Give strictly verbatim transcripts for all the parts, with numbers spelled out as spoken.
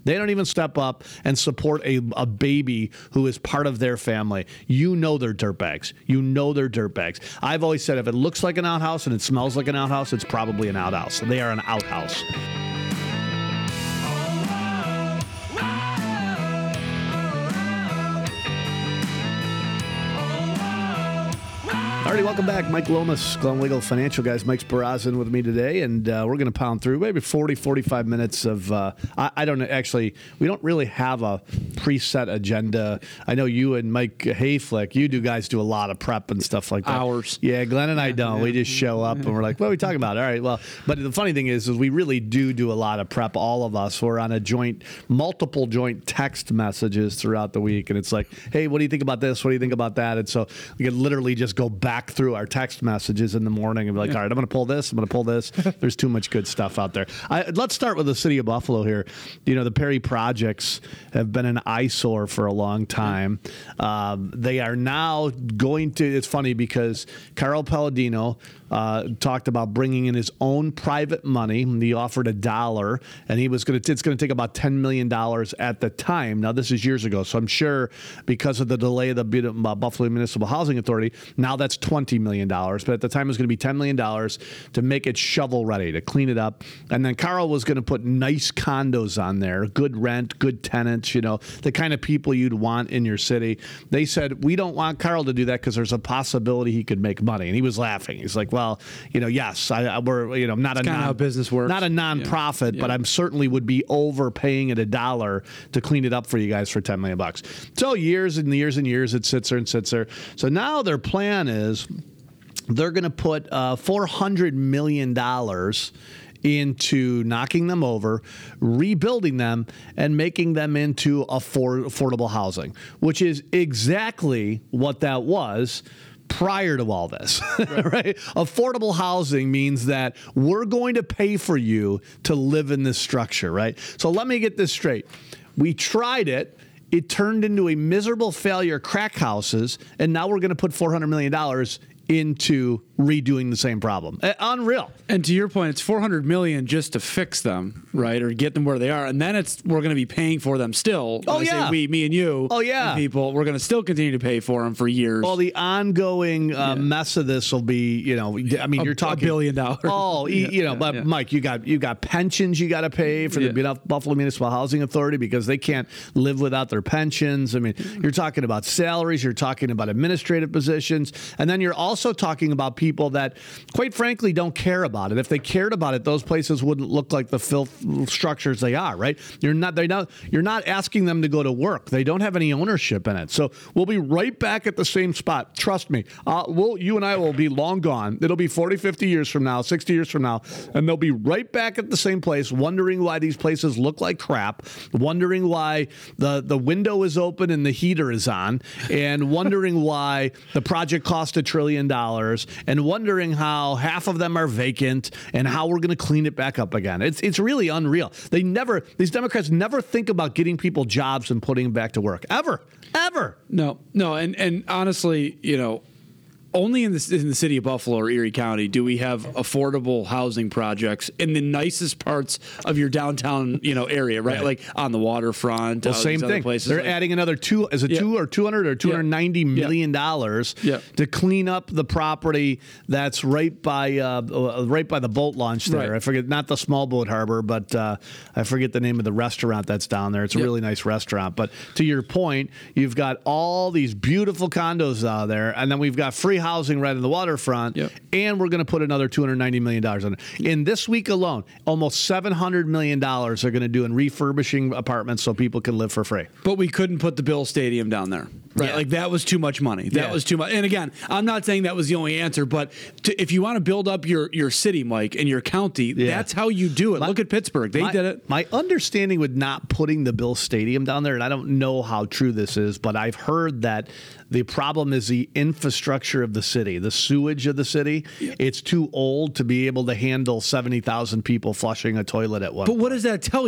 They don't even step up and support a, a baby who is part of their family. You know they're dirtbags. You know they're dirtbags. I've always said if it looks like an outhouse and it smells like an outhouse, it's probably an outhouse. They are an outhouse. All right, welcome back. Mike Lomas, Glenn Wiggle, Financial Guys. Mike's Barazin with me today, and uh, we're going to pound through maybe forty, forty-five minutes of, uh, I, I don't know, actually, we don't really have a preset agenda. I know you and Mike Hayflick, you do guys do a lot of prep and stuff like that. Hours. Yeah, Glenn and I don't. We just show up and we're like, what are we talking about? All right, well, but the funny thing is, is we really do do a lot of prep, all of us. We're on a joint, multiple joint text messages throughout the week, and it's like, hey, what do you think about this? What do you think about that? And so we can literally just go back through our text messages in the morning and be like, all right, I'm going to pull this, I'm going to pull this. There's too much good stuff out there. I, let's start with the city of Buffalo here. You know, the Perry projects have been an eyesore for a long time. Um, they are now going to, it's funny because Carl Palladino uh, talked about bringing in his own private money. He offered a dollar, and he was going to, it's going to take about ten million dollars at the time. Now, this is years ago, so I'm sure because of the delay of the Buffalo Municipal Housing Authority, now that's twenty million dollars. But at the time, it was going to be ten million dollars to make it shovel ready, to clean it up. And then Carl was going to put nice condos on there, good rent, good tenants, you know, the kind of people you'd want in your city. They said, we don't want Carl to do that because there's a possibility he could make money. And he was laughing. He's like, well, you know, yes, I, I we're, you know, not it's a non, how business works. Not a nonprofit, yeah. but Yeah. I'm certainly would be overpaying at a dollar to clean it up for you guys for ten million bucks. So years and years and years it sits there and sits there. So now their plan is they're going to put uh, four hundred million dollars into knocking them over, rebuilding them, and making them into afford- affordable housing, which is exactly what that was prior to all this, right. right? Affordable housing means that we're going to pay for you to live in this structure, right? So let me get this straight. We tried it. It turned into a miserable failure, crack houses, and now we're going to put four hundred million dollars into redoing the same problem. Uh, unreal. And to your point, it's four hundred million dollars just to fix them, right, or get them where they are, and then it's we're going to be paying for them still. Oh when yeah, I say we, me, and you. Oh yeah, and people. We're going to still continue to pay for them for years. Well, the ongoing uh, yeah. mess of this will be, you know, I mean, a, you're talking a billion dollars. Oh, yeah, you know, yeah, but yeah. Mike, you got you got pensions you got to pay for the yeah. Buffalo Municipal Housing Authority because they can't live without their pensions. I mean, you're talking about salaries, you're talking about administrative positions, and then you're also talking about people. People that, quite frankly, don't care about it. If they cared about it, those places wouldn't look like the filth structures they are. Right? You're not. They not. You're not asking them to go to work. They don't have any ownership in it. So we'll be right back at the same spot. Trust me. Uh, we'll. You and I will be long gone. It'll be forty, fifty years from now, sixty years from now, and they'll be right back at the same place, wondering why these places look like crap, wondering why the the window is open and the heater is on, and wondering why the project cost a trillion dollars. And wondering how half of them are vacant and how we're going to clean it back up again. It's it's really unreal. They never, these Democrats never think about getting people jobs and putting them back to work. Ever. Ever. No, no. And, and honestly, you know, only in the, in the city of Buffalo or Erie County do we have affordable housing projects in the nicest parts of your downtown, you know, area, right? right. Like on the waterfront. Well, same thing. They're like, adding another two, is it yeah. two or two hundred or two hundred ninety yeah. million dollars yeah. to clean up the property that's right by uh, right by the boat launch there. Right. I forget, not the small boat harbor, but uh, I forget the name of the restaurant that's down there. It's a yep. really nice restaurant. But to your point, you've got all these beautiful condos out there, and then we've got free housing right in the waterfront, yep. and we're going to put another two hundred ninety million dollars on it. In this week alone, almost seven hundred million dollars they're going to do in refurbishing apartments so people can live for free. But we couldn't put the Bill Stadium down there, right? Yeah. Like that was too much money. That yeah. was too much. And again, I'm not saying that was the only answer, but to, if you want to build up your, your city, Mike, and your county, yeah. that's how you do it. My, Look at Pittsburgh. They my, did it. My understanding with not putting the Bill Stadium down there, and I don't know how true this is, but I've heard that the problem is the infrastructure of the city, the sewage of the city. Yeah. It's too old to be able to handle seventy thousand people flushing a toilet at one But point. what does that tell you?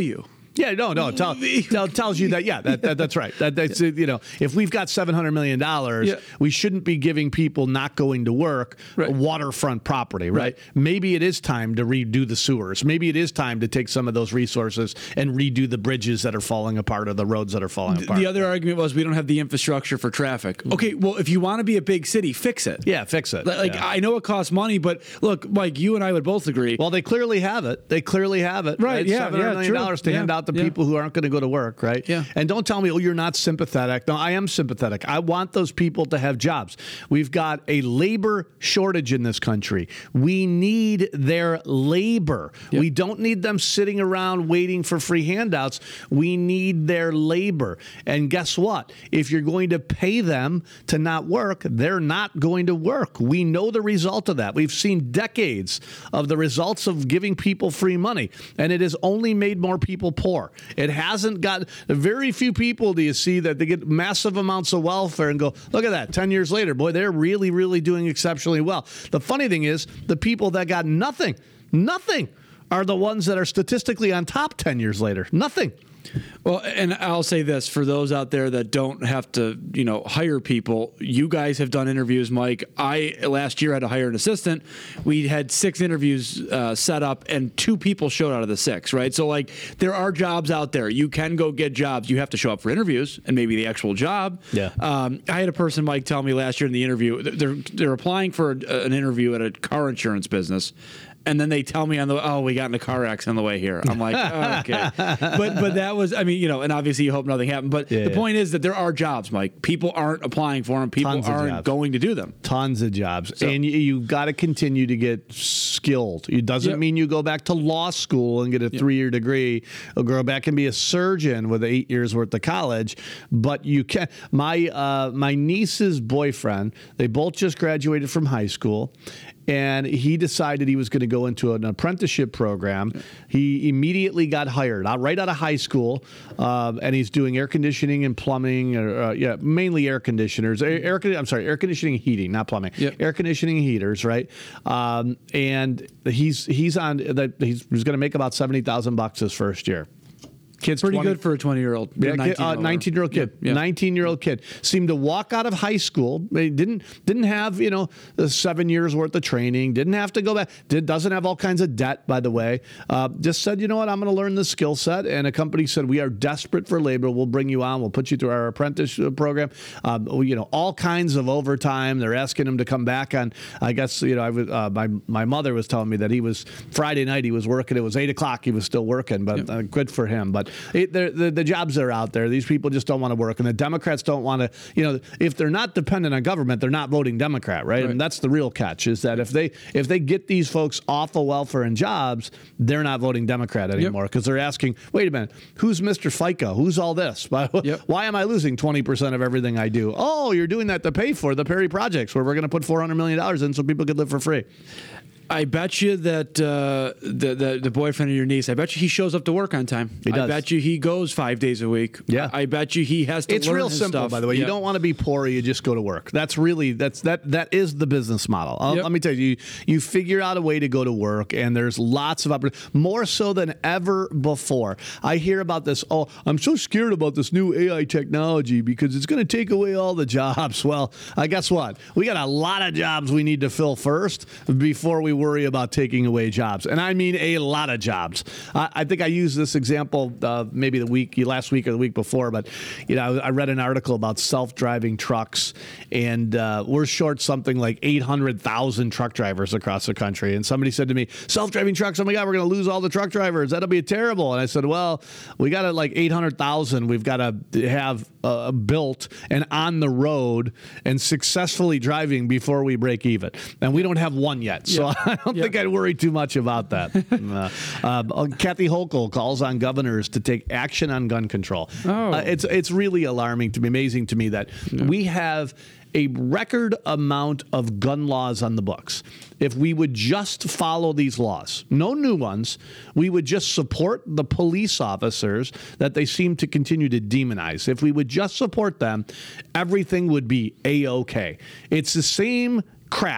Yeah, no, no. Tell, tell, tells you that. Yeah, that, that that's right. That, that's you know, if we've got seven hundred million dollars, Yeah. we shouldn't be giving people not going to work Right. waterfront property, right? Right. Maybe it is time to redo the sewers. Maybe it is time to take some of those resources and redo the bridges that are falling apart or the roads that are falling apart. The other argument was we don't have the infrastructure for traffic. Okay, well, if you want to be a big city, fix it. Yeah, fix it. Like Yeah. I know it costs money, but look, Mike, you and I would both agree. Well, they clearly have it. They clearly have it. Right, yeah, seven hundred yeah, million dollars true. to hand Yeah, out to yeah. people who aren't going to go to work, right? Yeah. And don't tell me, oh, you're not sympathetic. No, I am sympathetic. I want those people to have jobs. We've got a labor shortage in this country. We need their labor. Yep. We don't need them sitting around waiting for free handouts. We need their labor. And guess what? If you're going to pay them to not work, they're not going to work. We know the result of that. We've seen decades of the results of giving people free money, and it has only made more people poor. It hasn't got very few people do you see that they get massive amounts of welfare and go, look at that, ten years later, boy, they're really, really doing exceptionally well. The funny thing is, the people that got nothing, nothing, are the ones that are statistically on top ten years later. Nothing. Well, and I'll say this for those out there that don't have to, you know, hire people. You guys have done interviews, Mike. I last year had to hire an assistant. We had six interviews uh, set up, and two people showed out of the six. Right, so like there are jobs out there. You can go get jobs. You have to show up for interviews and maybe the actual job. Yeah. Um, I had a person, Mike, tell me last year in the interview they're they're applying for a, an interview at a car insurance business. And then they tell me on the oh we got in a car accident on the way here. I'm like oh, okay, but but that was I mean you know and obviously you hope nothing happened. But Yeah, the yeah. point is that there are jobs, Mike. People aren't applying for them. People Tons of aren't jobs. going to do them. Tons of jobs. And you, you've got to continue to get skilled. It doesn't Yep. mean you go back to law school and get a three-year degree or go back and be a surgeon with eight years worth of college. But you can. My, uh, my niece's boyfriend, they both just graduated from high school. And he decided he was going to go into an apprenticeship program. He immediately got hired out right out of high school, um, and he's doing air conditioning and plumbing. Or, uh, yeah, mainly air conditioners. Air, air, con- I'm sorry, air conditioning and heating, not plumbing. Yep. Air conditioning and heaters, right? Um, and he's he's on that. He's, he's going to make about seventy thousand bucks his first year. Kid's Pretty twenty good for a twenty year old. Yeah, kid, uh, nineteen-year-old kid. Yeah, yeah. nineteen-year-old kid seemed to walk out of high school. He didn't didn't have you know the seven years worth of training. Didn't have to go back. Did, doesn't have all kinds of debt, by the way. Uh, just said, you know what, I'm going to learn this skill set. And a company said, we are desperate for labor. We'll bring you on. We'll put you through our apprentice program. Um, you know, all kinds of overtime. They're asking him to come back on. I guess you know, I was uh, my my mother was telling me that he was Friday night. He was working. It was eight o'clock. He was still working, but Yep. uh, good for him. But it, they're, they're the jobs are out there. These people just don't want to work, and the Democrats don't want to. You know, if they're not dependent on government, they're not voting Democrat, right? Right. And that's the real catch: is that if they if they get these folks off of welfare and jobs, they're not voting Democrat anymore because they're asking, wait a minute, who's Mister FICA? Who's all this? Why, Yep. why am I losing twenty percent of everything I do? Oh, you're doing that to pay for the Perry projects, where we're going to put four hundred million dollars in so people could live for free. I bet you that uh, the, the the boyfriend of your niece, I bet you he shows up to work on time. He does. I bet you he goes five days a week. Yeah. I bet you he has to It's learn real his simple, stuff. by the way. You Yeah. don't want to be poor; you just go to work. That's really that's that that is the business model. I'll- Yep. Let me tell you, you, you figure out a way to go to work, and there's lots of opportunities, more so than ever before. I hear about this. Oh, I'm so scared about this new A I technology because it's going to take away all the jobs. Well, I guess what? We got a lot of jobs we need to fill first before we worry about taking away jobs, and I mean a lot of jobs. I, I think I used this example uh, maybe the week last week or the week before, but you know I read an article about self-driving trucks, and uh, we're short something like eight hundred thousand truck drivers across the country. And somebody said to me, "Self-driving trucks, oh my God, we're going to lose all the truck drivers. That'll be terrible." And I said, "Well, we got to like eight hundred thousand. We've got to have uh, built and on the road and successfully driving before we break even, and we don't have one yet. So Yeah. I don't Yeah. think I'd worry too much about that." uh, uh, Kathy Hochul calls on governors to take action on gun control. Oh. Uh, it's it's really alarming to me, amazing to me that we have a record amount of gun laws on the books. If we would just follow these laws, no new ones, we would just support the police officers that they seem to continue to demonize. If we would just support them, everything would be A-okay. It's the same crap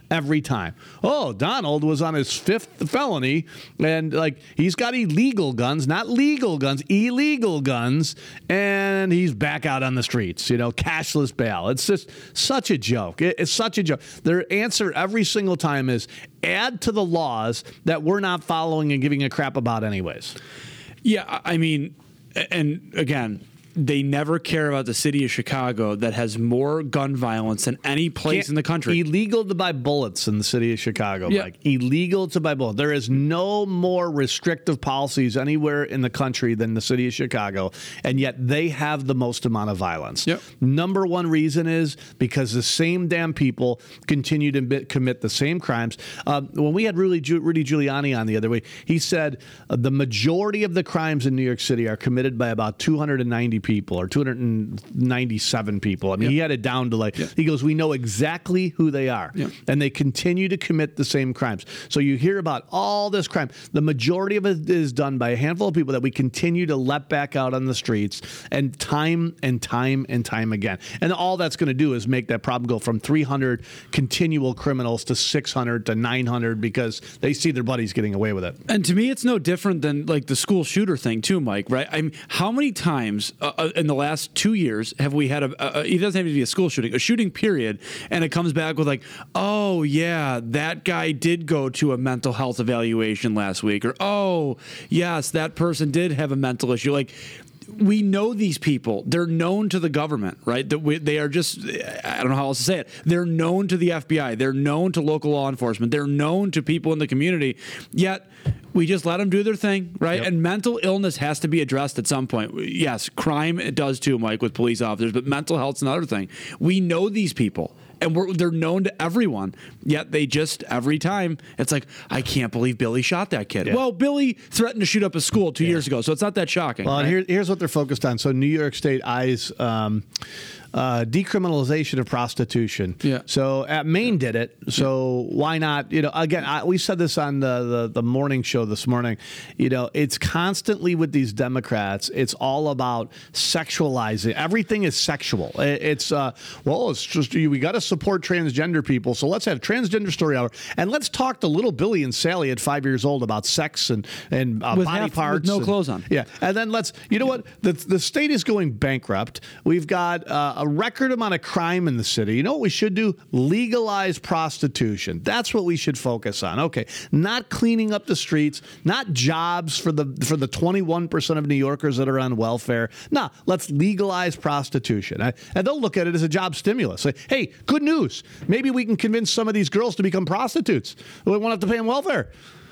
every time. Oh, Donald was on his fifth felony, and like he's got illegal guns, not legal guns, illegal guns, and he's back out on the streets. You know, cashless bail. It's just such a joke. It, it's such a joke. Their answer every single time is add to the laws that we're not following and giving a crap about anyways. Yeah, I mean, and again, they never care about the city of Chicago that has more gun violence than any place Can't, in the country. Illegal to buy bullets in the city of Chicago, Yeah. Mike. Illegal to buy bullets. There is no more restrictive policies anywhere in the country than the city of Chicago, and yet they have the most amount of violence. Yep. Number one reason is because the same damn people continue to bi- commit the same crimes. Uh, when we had Rudy, Giu- Rudy Giuliani on the other way, he said uh, the majority of the crimes in New York City are committed by about two hundred ninety people or two hundred ninety-seven people. I mean, Yeah. he had it down to like, Yeah. he goes, we know exactly who they are. Yeah. And they continue to commit the same crimes. So you hear about all this crime. The majority of it is done by a handful of people that we continue to let back out on the streets and time and time and time again. And all that's going to do is make that problem go from three hundred continual criminals to six hundred to nine hundred because they see their buddies getting away with it. And to me, it's no different than like the school shooter thing too, Mike. Right? I mean, how many times uh, in the last two years have we had a, a? It doesn't have to be a school shooting, a shooting period, and it comes back with like, oh yeah, that guy did go to a mental health evaluation last week, or oh yes, that person did have a mental issue. Like, we know these people. They're known to the government, right? That we, they are just, I don't know how else to say it. They're known to the F B I. They're known to local law enforcement. They're known to people in the community. Yet we just let them do their thing, right? Yep. And mental illness has to be addressed at some point. Yes, crime, it does too, Mike, with police officers, but mental health's another thing. We know these people. And we're, they're known to everyone, yet they just, every time, it's like, I can't believe Billy shot that kid. Yeah. Well, Billy threatened to shoot up a school two years ago, so it's not that shocking. Well, right? and here, here's what they're focused on. So New York State eyes um, uh, decriminalization of prostitution. Yeah. So at Maine did it. So why not? You know, again, I, we said this on the, the the morning show this morning. You know, it's constantly with these Democrats. It's all about sexualizing. Everything is sexual. It, it's uh, well, it's just we got to support transgender people. So let's have transgender story hour and let's talk to little Billy and Sally at five years old about sex and and uh, With body half- with parts. no and- clothes on. Yeah, and then let's. You know what? The the state is going bankrupt. We've got uh, a record amount of crime in the city. You know what we should do? Legalize prostitution. That's what we should focus on. Okay, not cleaning up the streets, not jobs for the for the twenty-one percent of New Yorkers that are on welfare. No, let's legalize prostitution, and they'll look at it as a job stimulus. Say, hey, good news. Maybe we can convince some of these girls to become prostitutes. We won't have to pay them welfare.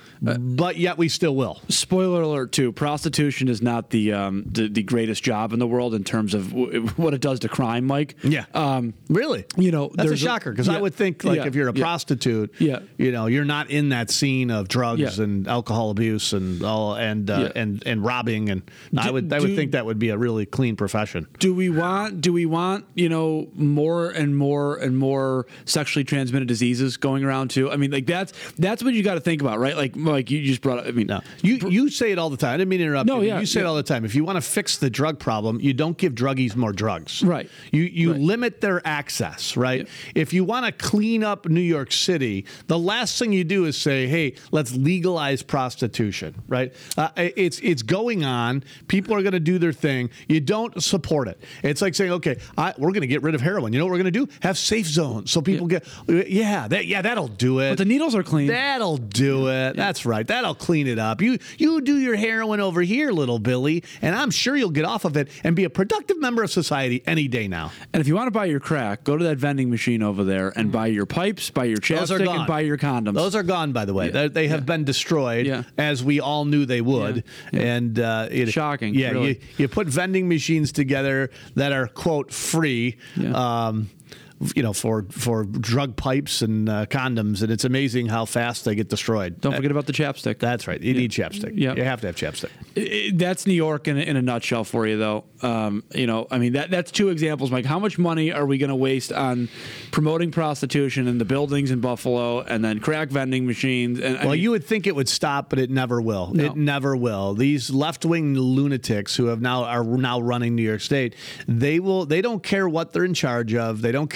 But yet we still will. Spoiler alert, too. Prostitution is not the um, the, the greatest job in the world in terms of w- what it does to crime, Mike. Yeah. Um, Really? You know, that's a there's a- shocker because I yeah, would think like yeah, if you're a yeah. prostitute, Yeah. you know, you're not in that scene of drugs Yeah. and alcohol abuse and all and uh, Yeah. and and robbing and I Do- would I would do- think that would be a really clean profession. Do we want? Do we want? You know, more and more and more sexually transmitted diseases going around too? I mean, like that's that's what you got to think about, right? Like, like you just brought up. I mean, No, you you say it all the time. I didn't mean to interrupt. No, you. yeah, you say it yeah. all the time. If you want to fix the drug problem, you don't give druggies more drugs. Right. You you Right. limit their access. Right. If you want to clean up New York City, the last thing you do is say, "Hey, let's legalize prostitution." Right. Uh, it's it's going on. People are going to do their thing. You don't support it. It's like saying, "Okay, I, we're going to get rid of heroin." You know what we're going to do? Have safe zones so people Yeah. get. Yeah. That yeah. That'll do it. but the needles are clean. That'll do it. That's right. That'll clean it up. You you do your heroin over here, little Billy, and I'm sure you'll get off of it and be a productive member of society any day now. And if you want to buy your crack, go to that vending machine over there and buy your pipes, buy your Those are chapstick, gone. and buy your condoms. Those are gone, by the way. Yeah. They, they have Yeah. been destroyed, Yeah. as we all knew they would. Yeah. Yeah. And uh, it, Shocking, Yeah, really. you, you put vending machines together that are quote free. Yeah. Um, you know, for for drug pipes and uh, condoms, and it's amazing how fast they get destroyed. Don't forget about the chapstick. That's right. You need chapstick. Yeah. You have to have chapstick. I- I- That's New York in a, in a nutshell for you, though. Um, you know, I mean, that that's two examples, Mike. How much money are we going to waste on promoting prostitution in the buildings in Buffalo, and then crack vending machines? And I Well, mean, you would think it would stop, but it never will. No. It never will. These left-wing lunatics who have now are now running New York State, they will. They don't care what they're in charge of. They don't care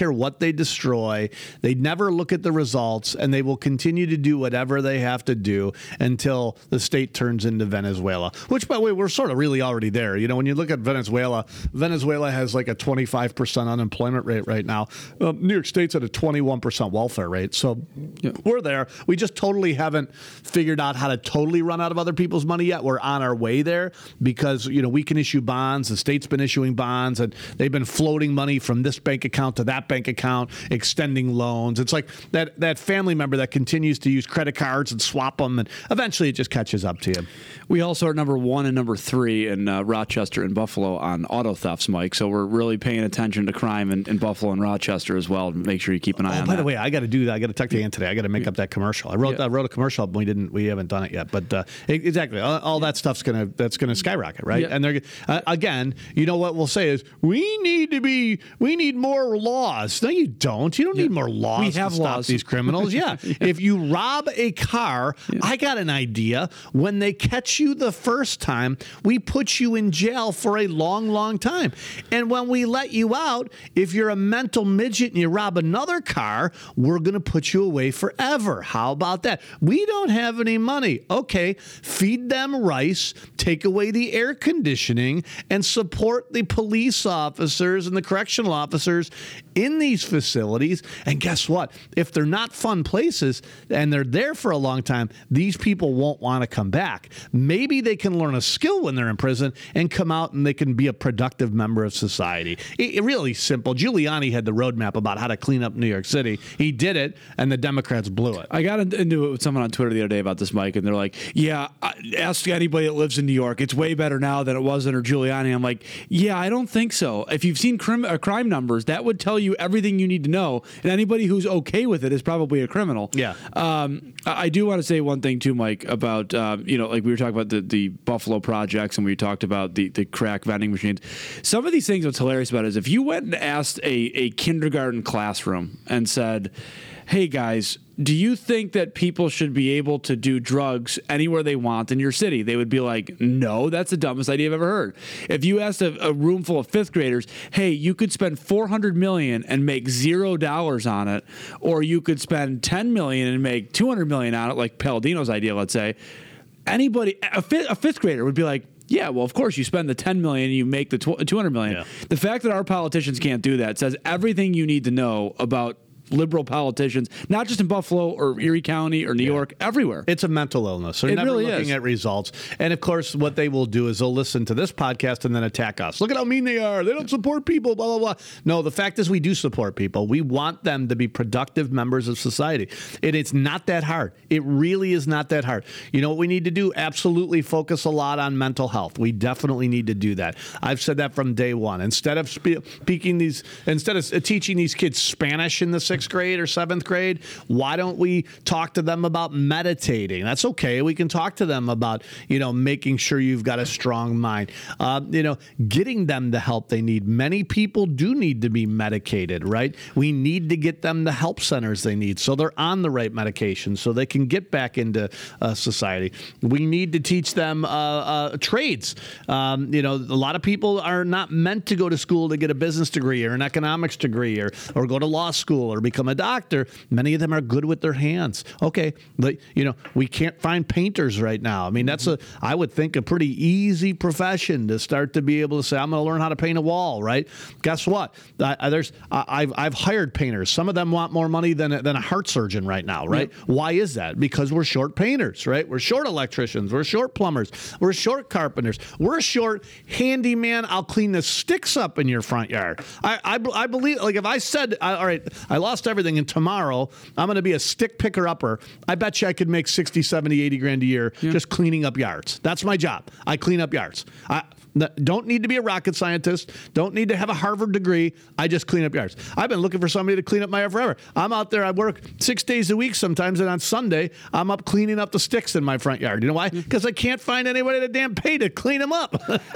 care what they destroy. They never look at the results, and they will continue to do whatever they have to do until the state turns into Venezuela, which, by the way, we're sort of really already there. You know, when you look at Venezuela, Venezuela has like a twenty-five percent unemployment rate right now. Uh, New York State's at a twenty-one percent welfare rate. So yeah. we're there. We just totally haven't figured out how to totally run out of other people's money yet. We're on our way there because, you know, we can issue bonds. The state's been issuing bonds, and they've been floating money from this bank account to that bank account, extending loans. It's like that, that family member that continues to use credit cards and swap them, and eventually it just catches up to you. We also are number one and number three in uh, Rochester and Buffalo on auto thefts, Mike. So we're really paying attention to crime in, in Buffalo and Rochester as well. Make sure you keep an eye oh, on by that. the way, I got to do that. I got to talk to Ann today. I got to make up that commercial. I wrote Yeah. I wrote a commercial, but we didn't. We haven't done it yet. But uh, exactly, all, all that stuff's gonna that's gonna skyrocket, right? Yeah. And they're uh, again, you know what we'll say is we need to be we need more laws. No, you don't. You don't Yeah. need more laws We have to stop laws. these criminals. Yeah. yeah. If you rob a car, yeah. I got an idea. When they catch you the first time, we put you in jail for a long, long time. And when we let you out, if you're a mental midget and you rob another car, we're going to put you away forever. How about that? We don't have any money. Okay, feed them rice, take away the air conditioning, and support the police officers and the correctional officers in these facilities. And guess what? If they're not fun places and they're there for a long time, these people won't want to come back. Maybe they can learn a skill when they're in prison and come out and they can be a productive member of society. It, it really simple. Giuliani had the roadmap about how to clean up New York City. He did it, and the Democrats blew it. I got into it with someone on Twitter the other day about this, Mike, and they're like, yeah, ask anybody that lives in New York. It's way better now than it was under Giuliani. I'm like, yeah, I don't think so. If you've seen crim- uh, crime numbers, that would tell you everything you need to know, and anybody who's okay with it is probably a criminal. Yeah. Um, I do want to say one thing, too, Mike, about, um, you know, like we were talking about the, the Buffalo projects, and we talked about the, the crack vending machines. Some of these things, what's hilarious about it is if you went and asked a, a kindergarten classroom and said, hey, guys, do you think that people should be able to do drugs anywhere they want in your city? They would be like, no, that's the dumbest idea I've ever heard. If you asked a, a room full of fifth graders, hey, you could spend four hundred million dollars and make zero dollars on it, or you could spend ten million dollars and make two hundred million dollars on it, like Palladino's idea, let's say, anybody, a fifth, a fifth grader would be like, yeah, well, of course, you spend the ten million dollars and you make the two hundred million dollars. Yeah. The fact that our politicians can't do that says everything you need to know about liberal politicians, not just in Buffalo or Erie County or New yeah. York, everywhere. It's a mental illness. They're it never really looking is. at results. And of course, what they will do is they'll listen to this podcast and then attack us. Look at how mean they are. They don't support people, blah, blah, blah. No, the fact is we do support people. We want them to be productive members of society. And it's not that hard. It really is not that hard. You know what we need to do? Absolutely focus a lot on mental health. We definitely need to do that. I've said that from day one. Instead of speaking these, instead of teaching these kids Spanish in the sixth grade or seventh grade, why don't we talk to them about meditating? That's okay. We can talk to them about, you know, making sure you've got a strong mind, uh, you know, getting them the help they need. Many people do need to be medicated, right? We need to get them the help centers they need so they're on the right medication so they can get back into uh, society. We need to teach them uh, uh, trades. Um, you know, a lot of people are not meant to go to school to get a business degree or an economics degree or, or go to law school or become a doctor. Many of them are good with their hands. Okay, but you know, we can't find painters right now. I mean, that's a, I would think, a pretty easy profession to start to be able to say, I'm going to learn how to paint a wall, right? Guess what? I, there's, I, I've, I've hired painters. Some of them want more money than a, than a heart surgeon right now, right? Yep. Why is that? Because we're short painters, right? We're short electricians. We're short plumbers. We're short carpenters. We're short handyman. I'll clean the sticks up in your front yard. I, I, I believe, like if I said, all right, I lost everything and tomorrow I'm going to be a stick picker upper, I bet you I could make sixty, seventy, eighty grand a year yeah. just cleaning up yards. That's my job. I clean up yards. I don't need to be a rocket scientist. Don't need to have a Harvard degree. I just clean up yards. I've been looking for somebody to clean up my yard forever. I'm out there. I work six days a week sometimes, and on Sunday, I'm up cleaning up the sticks in my front yard. You know why? Because I can't find anybody to damn pay to clean them up.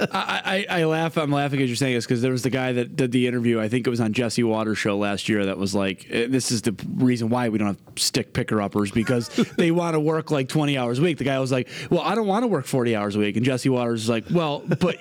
I, I, I laugh. I'm laughing as you're saying this because there was the guy that did the interview. I think it was on Jesse Waters' show last year that was like, this is the reason why we don't have stick picker-uppers because they want to work like twenty hours a week. The guy was like, well, I don't want to work forty hours a week. And Jesse Waters was like, well, but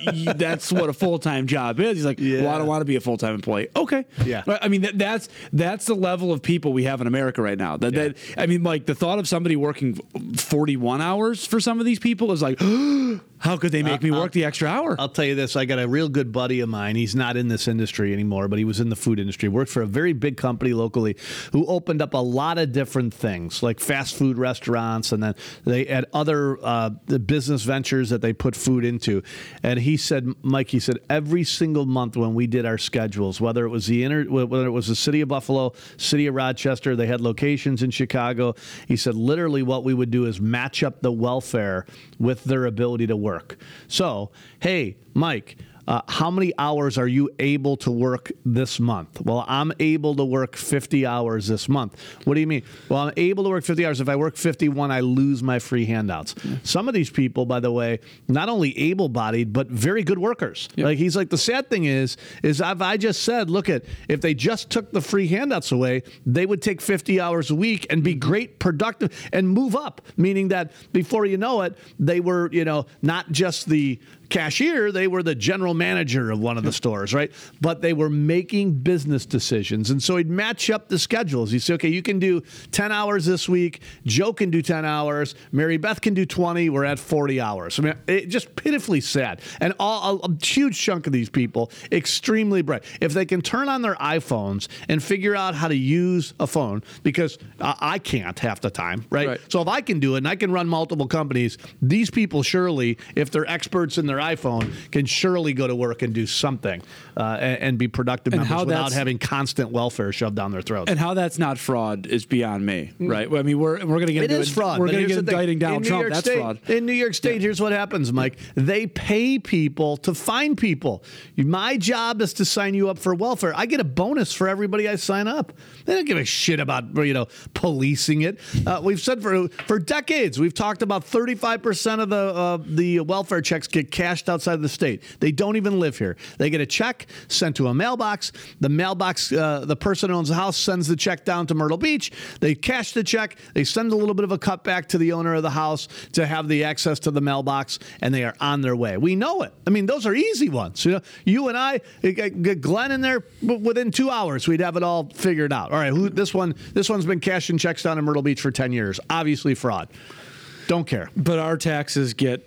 y- that's what a full time job is. He's like, Yeah. well, I don't want to be a full time employee. Okay, Yeah. Right? I mean, that, that's that's the level of people we have in America right now. That, Yeah. that I mean, like the thought of somebody working forty-one hours for some of these people is like, how could they make me work the extra hour? I'll tell you this. I got a real good buddy of mine. He's not in this industry anymore, but he was in the food industry. Worked for a very big company locally who opened up a lot of different things, like fast food restaurants, and then they had other uh, the business ventures that they put food into. And he said, Mike, he said, every single month when we did our schedules, whether it was the inner, whether it was the city of Buffalo, city of Rochester, they had locations in Chicago. He said, literally what we would do is match up the welfare with their ability to work. So, hey, Mike, uh, how many hours are you able to work this month? Well, I'm able to work fifty hours this month. What do you mean? Well, I'm able to work fifty hours. If I work fifty-one, I lose my free handouts. Yeah. Some of these people, by the way, not only able-bodied, but very good workers. Yep. Like he's like, the sad thing is, is if I just said, look at, if they just took the free handouts away, they would take fifty hours a week and be great, productive, and move up. Meaning that before you know it, they were, you know, not just the cashier, they were the general manager of one of the stores, right? But they were making business decisions. And so he'd match up the schedules. He'd say, okay, you can do ten hours this week. Joe can do ten hours. Mary Beth can do twenty. We're at forty hours. I mean, it just pitifully sad. And all, a, a huge chunk of these people, extremely bright. If they can turn on their iPhones and figure out how to use a phone, because I, I can't half the time, right? Right. So if I can do it and I can run multiple companies, these people surely, if they're experts in their iPhone, can surely go to work and do something uh, and, and be productive And members how without that's- having constant welfare shoved down their throats. And how that's not fraud is beyond me, right? I mean, we're we're going to get It into is fraud. We're but going to here's get the thing. indicting In Donald New Trump. York That's State, fraud. In New York State, here's what happens, Mike. They pay people to find people. My job is to sign you up for welfare. I get a bonus for everybody I sign up. They don't give a shit about, you know, policing it. Uh, we've said for for decades, we've talked about thirty-five percent of the uh, the welfare checks get cashed outside of the state. They don't even live here. They get a check sent to a mailbox. The mailbox, uh, the person who owns the house sends the check down to Myrtle Beach. They cash the check. They send a little bit of a cutback to the owner of the house to have the access to the mailbox, and they are on their way. We know it. I mean, those are easy ones. You know, you and I, get Glenn in there within two hours, we'd have it all figured out. All right, who, this one, this one's been cashing checks down in Myrtle Beach for ten years. Obviously fraud. Don't care. But our taxes get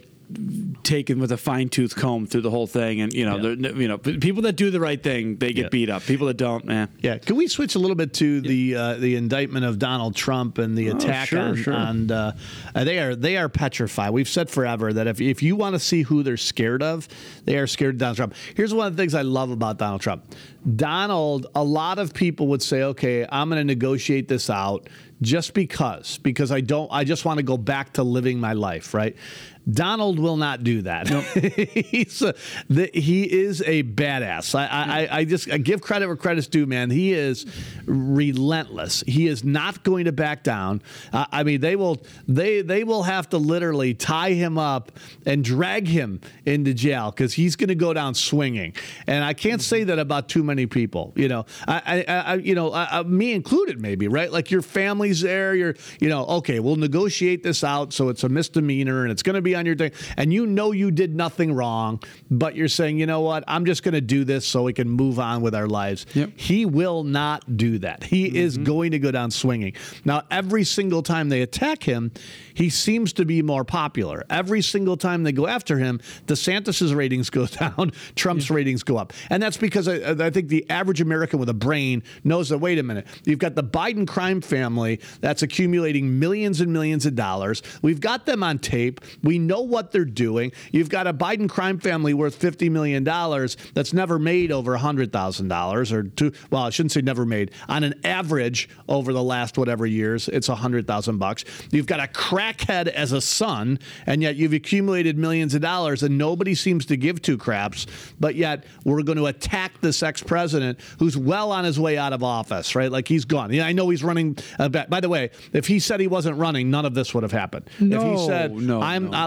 taken with a fine tooth comb through the whole thing, and you know, Yeah. you know, people that do the right thing, they get Yeah. beat up. People that don't, man. Yeah, can we switch a little bit to the uh, the indictment of Donald Trump and the attack sure, on, sure. on uh, uh, they are they are petrified. We've said forever that if if you want to see who they're scared of, they are scared of Donald Trump. Here's one of the things I love about Donald Trump. Donald, a lot of people would say, okay, I'm going to negotiate this out just because because I don't I just want to go back to living my life, right? Donald will not do that. Nope. He's a, the, he is a badass. I, I, I just I give credit where credit's due, man. He is relentless. He is not going to back down. Uh, I mean, they will they they will have to literally tie him up and drag him into jail because he's going to go down swinging. And I can't say that about too many people. You know, I, I, I you know, I, I, me included, maybe, right? Like your family's there. You're, you know, okay, we'll negotiate this out so it's a misdemeanor and it's going to be on your thing, and you know you did nothing wrong, but you're saying, you know what, I'm just going to do this so we can move on with our lives. Yep. He will not do that. He mm-hmm. is going to go down swinging. Now, every single time they attack him, he seems to be more popular. Every single time they go after him, DeSantis's ratings go down, Trump's yeah. ratings go up. And that's because I, I think the average American with a brain knows that, wait a minute, you've got the Biden crime family that's accumulating millions and millions of dollars. We've got them on tape. We know what they're doing. You've got a Biden crime family worth fifty million dollars that's never made over one hundred thousand dollars or two. Well, I shouldn't say never made. On an average over the last whatever years, it's one hundred thousand bucks. You've got a crackhead as a son, and yet you've accumulated millions of dollars, and nobody seems to give two craps. But yet we're going to attack this ex-president who's well on his way out of office, right? Like he's gone. Yeah, I know he's running. Uh, back. By the way, if he said he wasn't running, none of this would have happened. No, if he said, no, I'm no. uh,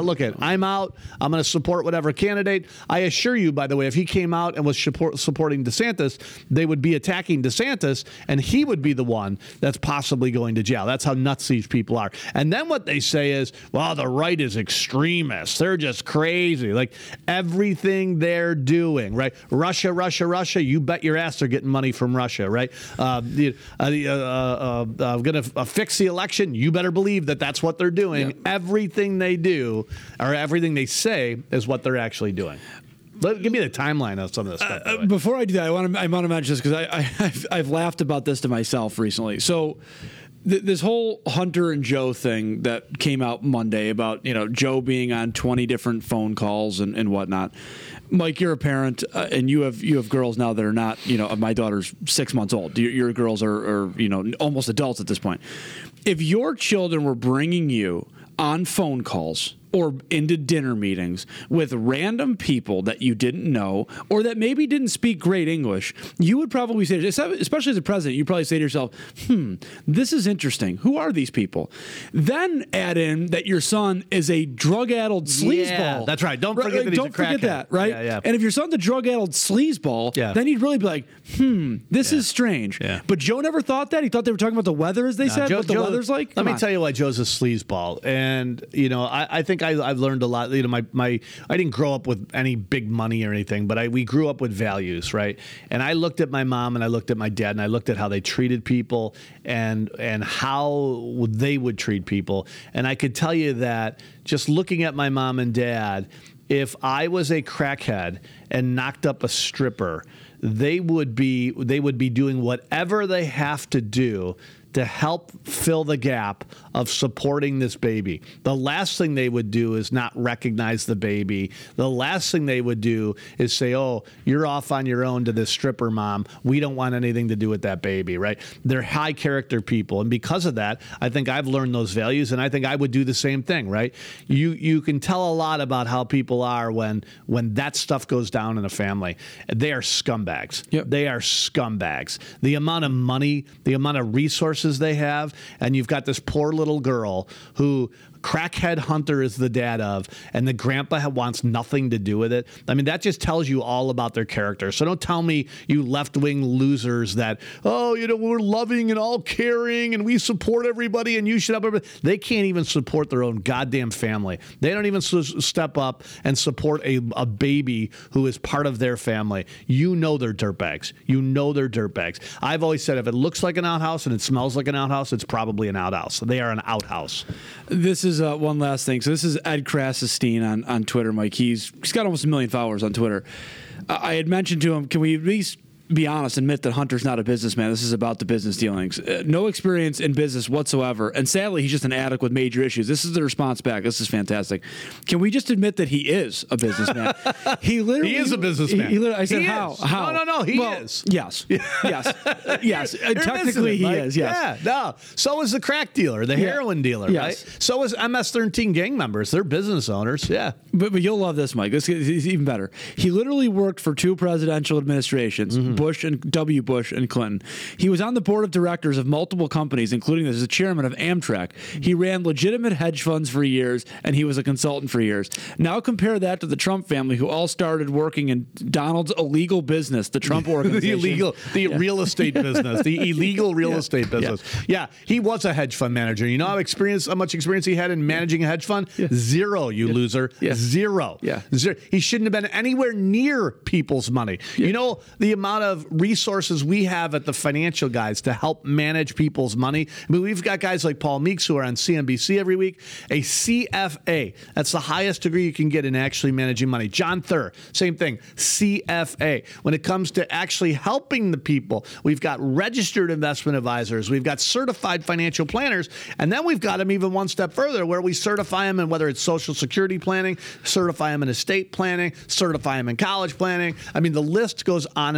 look at, I'm out. I'm going to support whatever candidate. I assure you, by the way, if he came out and was support, supporting DeSantis, they would be attacking DeSantis, and he would be the one that's possibly going to jail. That's how nuts these people are. And then what they say is, well, the right is extremists. They're just crazy. Like everything they're doing, right? Russia, Russia, Russia. You bet your ass they're getting money from Russia, right? Uh, the, uh, the, uh, uh, uh, going to uh, fix the election. You better believe that that's what they're doing. Yep. Everything they do or everything they say is what they're actually doing. Let, give me the timeline of some of this stuff. Uh, before I do that, I want to I want to mention this because I, I I've, I've laughed about this to myself recently. So. Th- this whole Hunter and Joe thing that came out Monday about, you know, Joe being on twenty different phone calls and, and whatnot. Mike, you're a parent, uh, and you have you have girls now that are not, you know, my daughter's six months old. Your, your girls are, are, you know, almost adults at this point. If your children were bringing you on phone calls or into dinner meetings with random people that you didn't know or that maybe didn't speak great English, you would probably say, especially as a president, you'd probably say to yourself, hmm, this is interesting. Who are these people? Then add in that your son is a drug-addled sleazeball. Yeah, that's right. Don't forget right? that he's Don't a forget crackhead. that, right? Yeah, yeah. And if your son's a drug-addled sleazeball, yeah. then you'd really be like, hmm, this yeah. is strange. Yeah. But Joe never thought that. He thought they were talking about the weather, as they no, said, Joe, what the Joe, weather's like. Come let me on. tell you why Joe's a sleazeball. And, you know, I, I think I, I've learned a lot. You know, my, my I didn't grow up with any big money or anything, but I we grew up with values, right? And I looked at my mom and I looked at my dad and I looked at how they treated people and and how they would treat people. And I could tell you that just looking at my mom and dad, if I was a crackhead and knocked up a stripper, they would be they would be doing whatever they have to do to help fill the gap of supporting this baby. The last thing they would do is not recognize the baby. The last thing they would do is say, oh, you're off on your own to this stripper, mom. We don't want anything to do with that baby, right? They're high character people. And because of that, I think I've learned those values, and I think I would do the same thing, right? You you can tell a lot about how people are when when that stuff goes down in a family. They are scumbags. Yep. They are scumbags. The amount of money, the amount of resources they have, and you've got this poor little girl who crackhead Hunter is the dad of, and the grandpa wants nothing to do with it. I mean, that just tells you all about their character. So don't tell me, you left-wing losers, that, oh, you know, we're loving and all caring and we support everybody and you should help everybody. They can't even support their own goddamn family. They don't even s- step up and support a, a baby who is part of their family. You know they're dirtbags. You know they're dirtbags. I've always said if it looks like an outhouse and it smells like an outhouse, it's probably an outhouse. They are an outhouse. This is uh, one last thing. So this is Ed Krassenstein on, on Twitter, Mike. He's he's got almost a million followers on Twitter. Uh, I had mentioned to him, can we at least be honest, admit that Hunter's not a businessman. This is about the business dealings. Uh, no experience in business whatsoever. And sadly, he's just an addict with major issues. This is the response back. This is fantastic. Can we just admit that he is a businessman? He literally He is a businessman. He, he literally, I said, He how? is. How? No, no, no, he well, is. Yes. Yes. Uh, yes. Uh, You're technically, he Mike. is. Yes. Yeah, no. So is the crack dealer, the Yeah. heroin dealer, Yes. right? So is M S thirteen gang members. They're business owners. Yeah. But, but you'll love this, Mike. This is even better. He literally worked for two presidential administrations, mm-hmm. Bush and W. Bush and Clinton. He was on the board of directors of multiple companies, including as the chairman of Amtrak. He ran legitimate hedge funds for years, and he was a consultant for years. Now compare that to the Trump family, who all started working in Donald's illegal business, the Trump organization. the illegal, the yeah. real estate business, the illegal real yeah. estate business. Yeah. yeah, he was a hedge fund manager. You know how experience, how much experience he had in managing a hedge fund? Yeah. Zero, you yeah. loser. Yeah. Zero. Yeah. Zero. He shouldn't have been anywhere near people's money. Yeah. You know the amount of resources we have at the financial guys to help manage people's money. I mean, we've got guys like Paul Meeks who are on C N B C every week. A C F A, that's the highest degree you can get in actually managing money. John Thur, same thing, C F A. When it comes to actually helping the people, we've got registered investment advisors, we've got certified financial planners, and then we've got them even one step further where we certify them in whether it's Social Security planning, certify them in estate planning, certify them in college planning. I mean, the list goes on and on.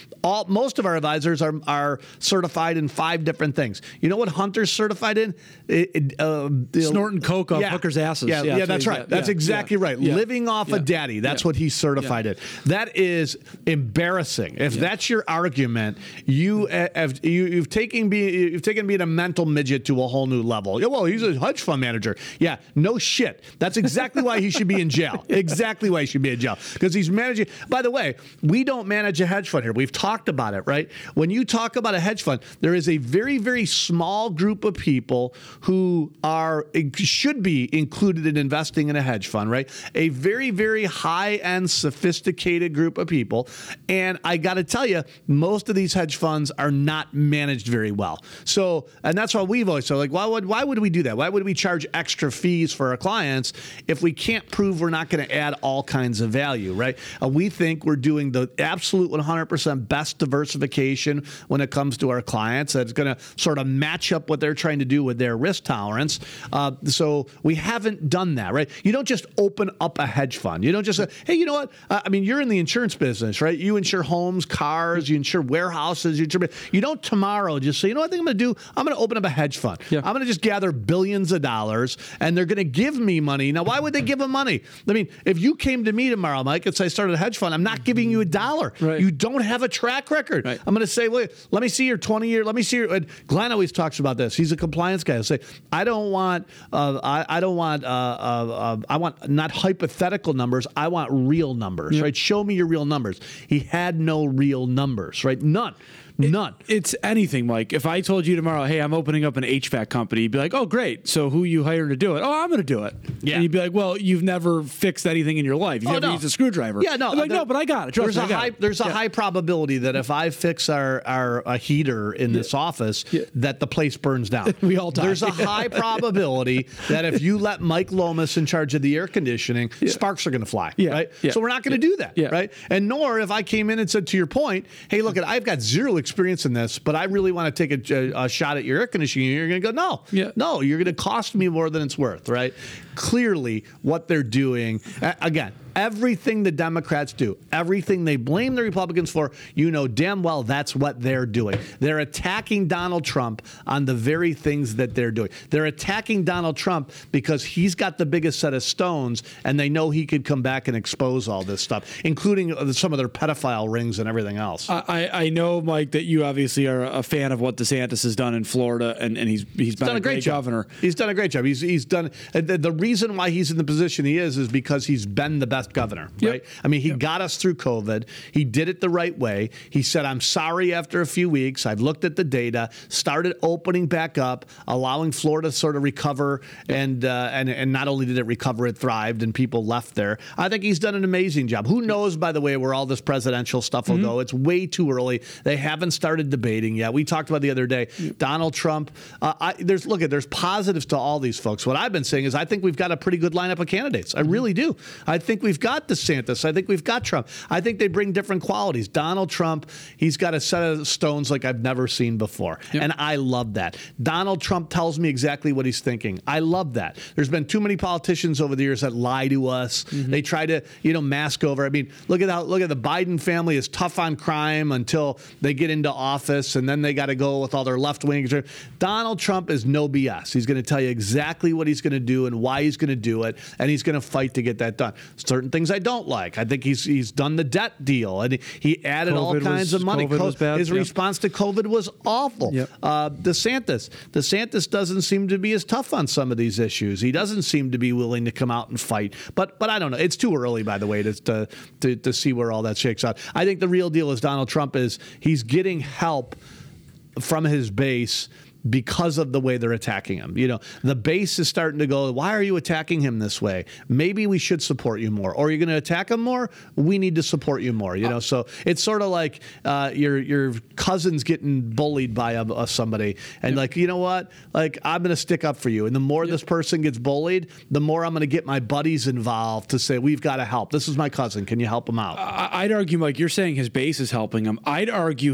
All most of our advisors are are certified in five different things. You know what Hunter's certified in? It, it, uh, Snorting coke off yeah. hookers' asses. Yeah, Yeah, yeah, that's right. that. That's Yeah, exactly yeah, right. yeah, Living off yeah, of daddy. That's yeah. what he's certified Yeah. in. That is embarrassing. If Yeah. that's your argument, you uh, have you, you've taken be you've taken being a mental midget to a whole new level. Yeah, well, he's a hedge fund manager. Yeah, no shit. That's exactly why he should be in jail. Exactly why he should be in jail, because he's managing. By the way, we don't manage a hedge fund here. We've talked about it, right? When you talk about a hedge fund, there is a very, very small group of people who are should be included in investing in a hedge fund, right? A very, very high-end, sophisticated group of people. And I got to tell you, most of these hedge funds are not managed very well. So, and that's why we've always said, like, why would why would we do that? Why would we charge extra fees for our clients if we can't prove we're not going to add all kinds of value, right? Uh, we think we're doing the absolute one hundred percent best diversification when it comes to our clients. That's going to sort of match up what they're trying to do with their risk tolerance. Uh, so we haven't done that, right? You don't just open up a hedge fund. You don't just say, hey, you know what? Uh, I mean, you're in the insurance business, right? You insure homes, cars, you insure warehouses. You, insure, you don't tomorrow just say, you know what I think I'm going to do? I'm going to open up a hedge fund. Yeah. I'm going to just gather billions of dollars, and they're going to give me money. Now, why would they give them money? I mean, if you came to me tomorrow, Mike, and say I started a hedge fund, I'm not giving you a dollar. Right. You don't have a track record. Right. I'm going to say, wait, let me see your twenty year. Let me see your. And Glenn always talks about this. He's a compliance guy. He'll say, I don't want. Uh, I, I don't want. Uh, uh, uh, I want not hypothetical numbers. I want real numbers. Yeah. Right. Show me your real numbers. He had no real numbers. Right. None. None. It, it's anything, Mike. If I told you tomorrow, hey, I'm opening up an H V A C company, you'd be like, oh, great. So who you hiring to do it? Oh, I'm going to do it. Yeah. And you'd be like, well, you've never fixed anything in your life. You've Oh, never no. used a screwdriver. Yeah, no. I'm like, there- no, but I got it. Trust There's me, a I got high. it. There's a Yeah. high probability that if I fix our our a heater in this office, Yeah. that the place burns down. We all die. There's a high probability that if you let Mike Lomas in charge of the air conditioning, sparks are going to fly. Yeah. Right. Yeah. So we're not going to do that. Yeah. Right. And nor if I came in and said, to your point, hey, look, I've got zero experience in this, but I really want to take a, a, a shot at your air conditioning. You're going to go, no, Yeah. no, you're going to cost me more than it's worth. Right. Clearly, what they're doing a- again. Everything the Democrats do, everything they blame the Republicans for, you know damn well that's what they're doing. They're attacking Donald Trump on the very things that they're doing. They're attacking Donald Trump because he's got the biggest set of stones, and they know he could come back and expose all this stuff, including some of their pedophile rings and everything else. I, I know, Mike, that you obviously are a fan of what DeSantis has done in Florida, and, and he's he's been done a, a great, great job. governor. He's done a great job. He's he's done the, the reason why he's in the position he is is because he's been the best governor, Yep. right? I mean, he got us through COVID. He did it the right way. He said, "I'm sorry." After a few weeks, I've looked at the data, started opening back up, allowing Florida to sort of recover, and uh, and and not only did it recover, it thrived, and people left there. I think he's done an amazing job. Who knows, by the way, where all this presidential stuff will Mm-hmm. go? It's way too early. They haven't started debating yet. We talked about the other day, Donald Trump. Uh, I, there's look at there's positives to all these folks. What I've been saying is I think we've got a pretty good lineup of candidates. I really do. I think we've got DeSantis. I think we've got Trump. I think they bring different qualities. Donald Trump, he's got a set of stones like I've never seen before. Yep. And I love that. Donald Trump tells me exactly what he's thinking. I love that. There's been too many politicians over the years that lie to us. Mm-hmm. They try to, you know, mask over. I mean, look at how look at the Biden family is tough on crime until they get into office, and then they got to go with all their left wings. Donald Trump is no B S. He's going to tell you exactly what he's going to do and why he's going to do it, and he's going to fight to get that done. Certain things I don't like. I think he's he's done the debt deal, and he added COVID all kinds was- of money. COVID was bad. His Yep. response to COVID was awful. Yep. Uh, DeSantis, DeSantis doesn't seem to be as tough on some of these issues. He doesn't seem to be willing to come out and fight. But but I don't know. It's too early, by the way, to to to, to see where all that shakes out. I think the real deal is Donald Trump is he's getting help from his base because of the way they're attacking him. You know, the base is starting to go, why are you attacking him this way? Maybe we should support you more. Or you're going to attack him more? We need to support you more. You know, so it's sort of like uh, your your cousin's getting bullied by a, a somebody. And like, you know what? Like, I'm going to stick up for you. And the more this person gets bullied, the more I'm going to get my buddies involved to say, we've got to help. This is my cousin. Can you help him out? I- I'd argue, Mike, you're saying his base is helping him. I'd argue his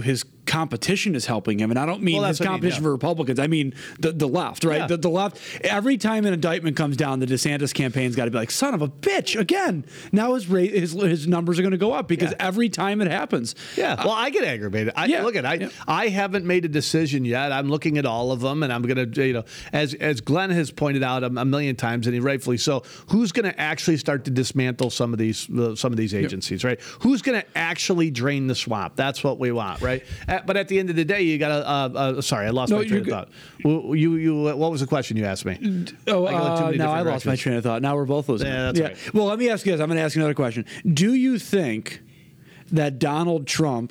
competition is helping him. And I don't mean Well, his that's what I mean, competition yeah. for Republicans. I mean the, the left, right? Yeah. The, the left. Every time an indictment comes down, the DeSantis campaign's got to be like, son of a bitch, again. Now his rate, his, his numbers are going to go up because Yeah. every time it happens. Yeah. Well, I get aggravated. I, Yeah. Look at I. Yeah. I haven't made a decision yet. I'm looking at all of them, and I'm going to, you know, as as Glenn has pointed out a, a million times, and he rightfully so. Who's going to actually start to dismantle some of these uh, some of these agencies, right? Who's going to actually drain the swamp? That's what we want, right? Uh, but at the end of the day, you got to. Uh, uh, sorry, I lost No, my train of you're thought. Well, You you what was the question you asked me? Oh, I go in too uh, many now I different lost my directions. train of thought. Now we're both losing. Yeah, it. that's right. Well, let me ask you this. I'm going to ask you another question. Do you think that Donald Trump,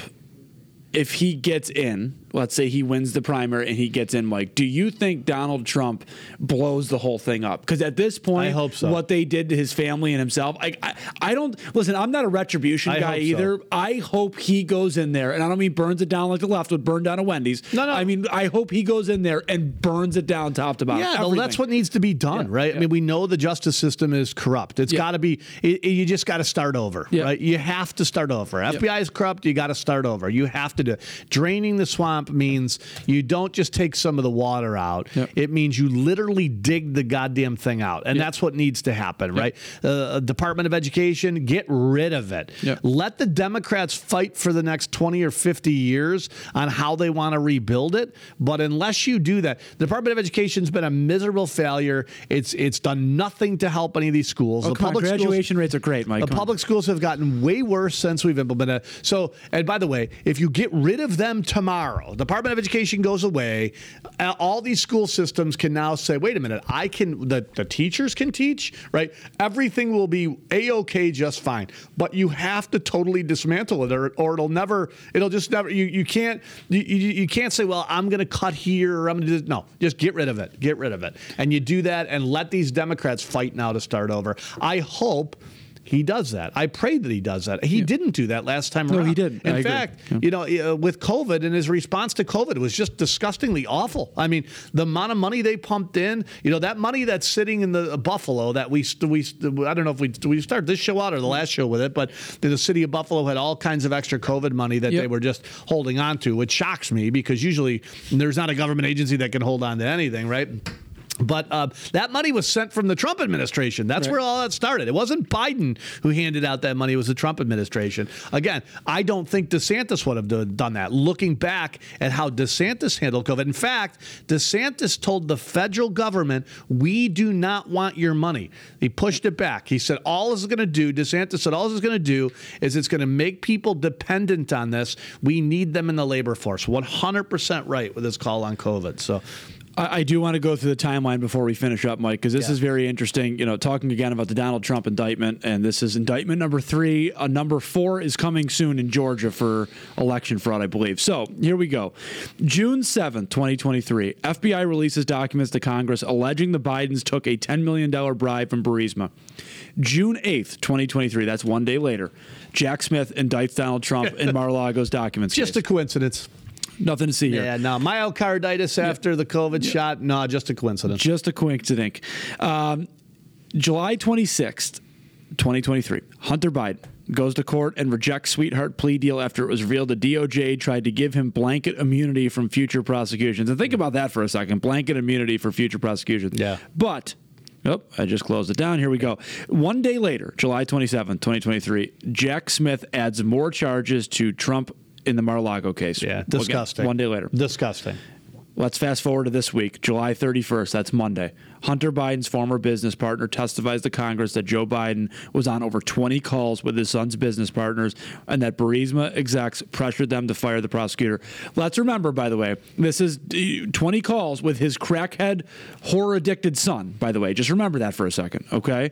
if he gets in, let's say he wins the primary and he gets in, Mike, do you think Donald Trump blows the whole thing up? Because at this point, I hope so. what they did to his family and himself, I, I, I don't, listen, I'm not a retribution I guy hope so. either. I hope he goes in there, and I don't mean burns it down like the left would burn down a Wendy's. No, no. I mean, I hope he goes in there and burns it down top to bottom. Yeah, no, Everything. that's what needs to be done, Yeah, right? yeah. I mean, we know the justice system is corrupt. It's Yeah. got to be. It, it- you just got to start over, Yeah. right? You have to start over. F B I is corrupt. You got to start over. You have to do. Draining the swamp means you don't just take some of the water out. Yep. It means you literally dig the goddamn thing out, and Yep. that's what needs to happen, right? Uh, Department of Education, get rid of it. Yep. Let the Democrats fight for the next twenty or fifty years on how they want to rebuild it. But unless you do that, the Department of Education's been a miserable failure. It's it's done nothing to help any of these schools. Oh, the come on, public graduation schools, rates are great, Mike. the Come on. public schools have gotten way worse since we've implemented. So, and by the way, if you get rid of them tomorrow, the Department of Education goes away. uh, All these school systems can now say, "Wait a minute, I can." The, the teachers can teach, right? Everything will be a-okay, just fine. But you have to totally dismantle it, or, or it'll never. It'll just never. You, you can't. You, you, you can't say, "Well, I'm going to cut here." Or I'm going to no. Just get rid of it. Get rid of it. And you do that, and let these Democrats fight now to start over. I hope he does that. I pray that he does that. He didn't do that last time No, around. he didn't. In I agree. fact, Yeah. you know, uh, with COVID and his response to COVID was just disgustingly awful. I mean, the amount of money they pumped in, you know, that money that's sitting in the uh, Buffalo that we, st- we st- I don't know if we, we started this show out or the last show with it, but the, the city of Buffalo had all kinds of extra COVID money that Yep. they were just holding on to, which shocks me because usually there's not a government agency that can hold on to anything, right? But uh, that money was sent from the Trump administration. That's Right. where all that started. It wasn't Biden who handed out that money. It was the Trump administration. Again, I don't think DeSantis would have do- done that. Looking back at how DeSantis handled COVID. In fact, DeSantis told the federal government, we do not want your money. He pushed it back. He said, all this is going to do, DeSantis said, all this is going to do is it's going to make people dependent on this. We need them in the labor force. one hundred percent right with his call on COVID. So, I, I do want to go through the timeline before we finish up, Mike, because this Yeah. is very interesting. You know, talking again about the Donald Trump indictment, and this is indictment number three. Uh, number four is coming soon in Georgia for election fraud, I believe. So here we go. June seventh, twenty twenty-three, F B I releases documents to Congress alleging the Bidens took a ten million dollars bribe from Burisma. June eighth, twenty twenty-three, that's one day later, Jack Smith indicts Donald Trump in Mar-a-Lago's documents just case. a coincidence. Nothing to see here. Yeah, no, myocarditis after the COVID shot, no, just a coincidence. Just a coincidence. Um, July twenty-sixth, twenty twenty-three, Hunter Biden goes to court and rejects sweetheart plea deal after it was revealed the D O J tried to give him blanket immunity from future prosecutions. And think about that for a second, blanket immunity for future prosecutions. Yeah. But, oh, I just closed it down. Here we go. One day later, July twenty-seventh, twenty twenty-three, Jack Smith adds more charges to Trump in the Mar-a-Lago case. Yeah, Again, disgusting. one day later. Disgusting. Let's fast forward to this week, July thirty-first. That's Monday. Hunter Biden's former business partner testifies to Congress that Joe Biden was on over twenty calls with his son's business partners and that Burisma execs pressured them to fire the prosecutor. Let's remember, by the way, this is twenty calls with his crackhead, horror-addicted son, by the way. Just remember that for a second, okay?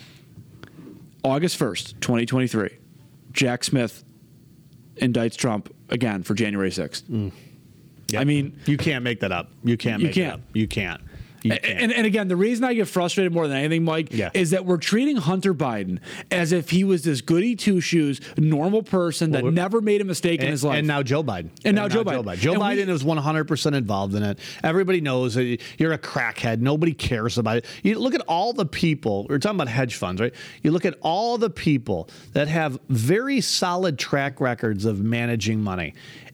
August first, twenty twenty-three, Jack Smith indicts Trump again for January sixth. Yep. I mean, you can't make that up. You can't You make can't. it up. You can't. You can't. And, and again, the reason I get frustrated more than anything, Mike, Yeah. is that we're treating Hunter Biden as if he was this goody two shoes, normal person that Well, never made a mistake in And, his life. and now Joe Biden. And now Joe Biden. Joe And we- Biden is one hundred percent involved in it. Everybody knows that you're a crackhead. Nobody cares about it. You look at all the people, we're talking about hedge funds, right? You look at all the people that have very solid track records of managing money.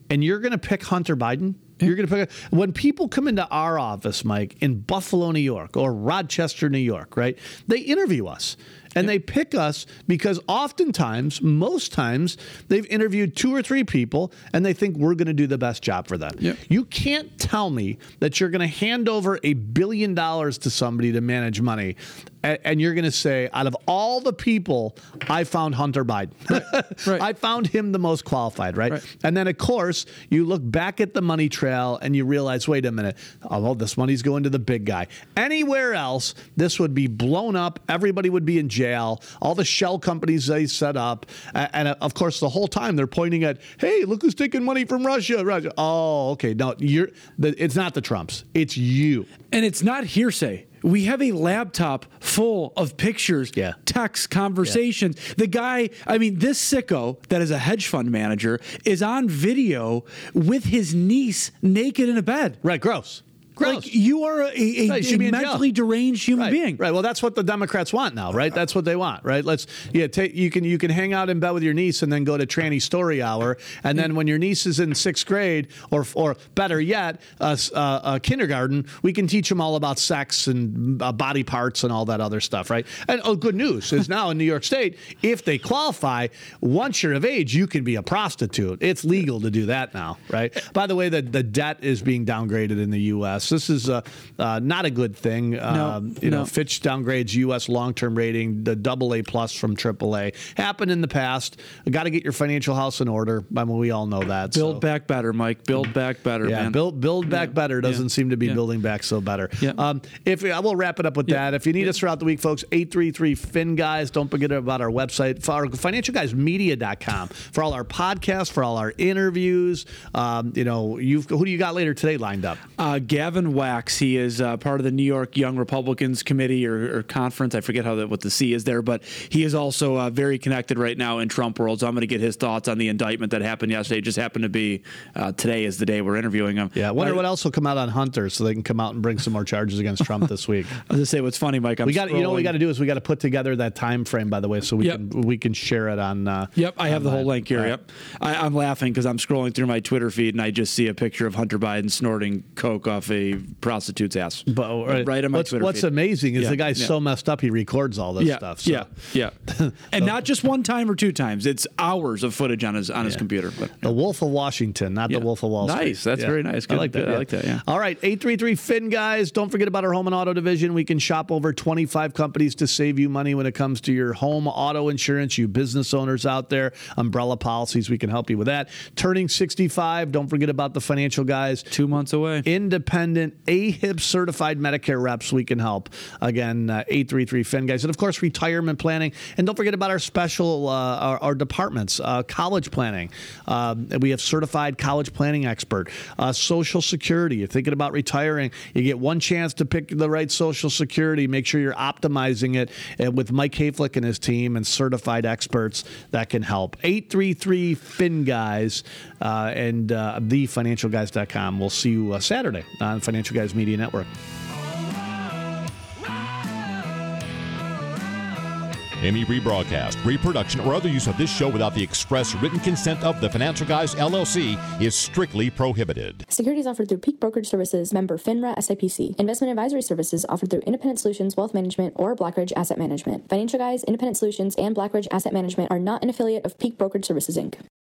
and you're going to pick Hunter Biden. You're going to pick when people come into our office, Mike, in Buffalo, New York, or Rochester, New York, right? They interview us. And they pick us because oftentimes, most times, they've interviewed two or three people and they think we're going to do the best job for them. Yep. You can't tell me that you're going to hand over a billion dollars to somebody to manage money and, and you're going to say, out of all the people, I found Hunter Biden. Right. Right. I found him the most qualified, right? Right? And then, of course, you look back at the money trail and you realize, wait a minute, oh, this money's going to the big guy. Anywhere else, this would be blown up. Everybody would be in jail. All the shell companies they set up. And, and of course, the whole time they're pointing at, hey, look who's taking money from Russia. Russia. Oh, okay. No, you're. The, it's not the Trumps. It's you. And it's not hearsay. We have a laptop full of pictures, yeah. texts, conversations. Yeah. The guy, I mean, this sicko that is a hedge fund manager is on video with his niece naked in a bed. Right, gross. Gross. Like you are a, a, right, a mentally deranged human right, being. Right. Well, that's what the Democrats want now, right? That's what they want, right? Let's yeah. Take you can you can hang out in bed with your niece and then go to tranny story hour, and then when your niece is in sixth grade, or or better yet, uh, uh, uh, kindergarten, we can teach them all about sex and uh, body parts and all that other stuff, right? And oh, good news is now in New York State, if they qualify, once you're of age, you can be a prostitute. It's legal to do that now, right? By the way, the the debt is being downgraded in the U S This is uh, uh, not a good thing. No, um, you no. know, Fitch downgrades U S long-term rating, the double A plus from triple A. Happened in the past. Got to get your financial house in order. I mean, we all know that. Build so. back better, Mike. Build back better, Yeah, man. build build back Yeah. better doesn't Yeah. seem to be Yeah. building back so better. Yeah. Um, if I will wrap it up with Yeah. that. If you need Yeah. us throughout the week, folks, eight three three Fin Guys. Don't forget about our website, for our financial guys media dot com, for all our podcasts, for all our interviews. Um, you know, you've who do you got later today lined up? Uh, Gavin Wax. He is uh, part of the New York Young Republicans Committee or, or conference. I forget how the, what the C is there, but he is also uh, very connected right now in Trump world. So I'm going to get his thoughts on the indictment that happened yesterday. It just happened to be uh, today is the day we're interviewing him. Yeah, I wonder uh, what else will come out on Hunter, so they can come out and bring some more charges against Trump this week. I was going to say what's funny, Mike. I'm we got you know what we scrolling- got to do is we got to put together that time frame, by the way, so we Yep. can we can share it on. Uh, Yep, I have the whole online. link here. All right. Yep, I, I'm laughing because I'm scrolling through my Twitter feed and I just see a picture of Hunter Biden snorting coke off a prostitute's ass. But uh, right on my what's, Twitter what's feed. amazing is Yeah, the guy's yeah. so messed up he records all this yeah, stuff. So. Yeah, yeah, and not just one time or two times. It's hours of footage on his on his Yeah. computer. But, The Wolf of Washington, not Yeah. the Wolf of Wall Street. Nice. That's Yeah. very nice. I Good. like that. I like that, yeah. All right. eight three three Fin Guys. Don't forget about our home and auto division. We can shop over twenty-five companies to save you money when it comes to your home auto insurance. You business owners out there, umbrella policies, we can help you with that. Turning sixty-five. Don't forget about the financial guys. two months away. Independent, A H I P certified Medicare reps we can help. Again, uh, eight three three Fin Guys. And of course, retirement planning. And don't forget about our special, uh, our, our departments, uh, college planning. Um, we have certified college planning expert. Uh, Social Security. You're thinking about retiring. You get one chance to pick the right Social Security. Make sure you're optimizing it uh, with Mike Hayflick and his team and certified experts that can help. eight three three Fin Guys uh, and uh, the financial guys dot com. We'll see you uh, Saturday on Financial Guys Media Network. Any rebroadcast, reproduction, or other use of this show without the express written consent of the Financial Guys, L L C is strictly prohibited. Securities offered through Peak Brokerage Services, member FINRA S I P C. Investment advisory services offered through Independent Solutions Wealth Management or Blackridge Asset Management. Financial Guys, Independent Solutions, and Blackridge Asset Management are not an affiliate of Peak Brokerage Services, Incorporated.